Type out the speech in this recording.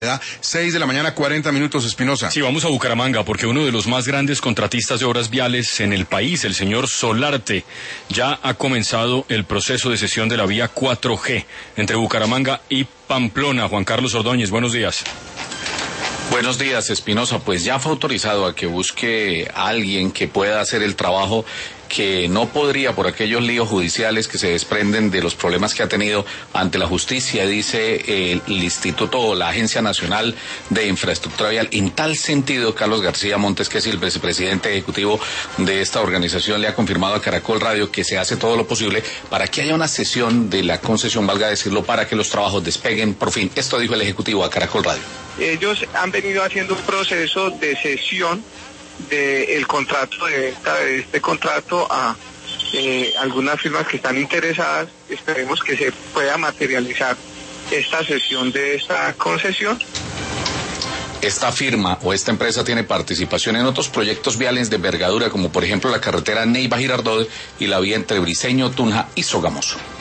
6 de la mañana, 40 minutos, Espinosa. Sí, vamos a Bucaramanga, porque uno de los más grandes contratistas de obras viales en el país, el señor Solarte, ya ha comenzado el proceso de cesión de la vía 4G entre Bucaramanga y Pamplona. Juan Carlos Ordóñez, buenos días. Buenos días, Espinosa. Pues ya fue autorizado a que busque a alguien que pueda hacer el trabajo que no podría por aquellos líos judiciales que se desprenden de los problemas que ha tenido ante la justicia, dice el Instituto o la Agencia Nacional de Infraestructura Vial. En tal sentido, Carlos García Montes, que es el vicepresidente ejecutivo de esta organización, le ha confirmado a Caracol Radio que se hace todo lo posible para que haya una cesión de la concesión, valga decirlo, para que los trabajos despeguen por fin. Esto dijo el ejecutivo a Caracol Radio. Ellos han venido haciendo un proceso de cesión del contrato, de este contrato a algunas firmas que están interesadas. Esperemos que se pueda materializar esta cesión de esta concesión. Esta firma o esta empresa tiene participación en otros proyectos viales de envergadura, como por ejemplo la carretera Neiva-Girardot y la vía entre Briceño, Tunja y Sogamoso.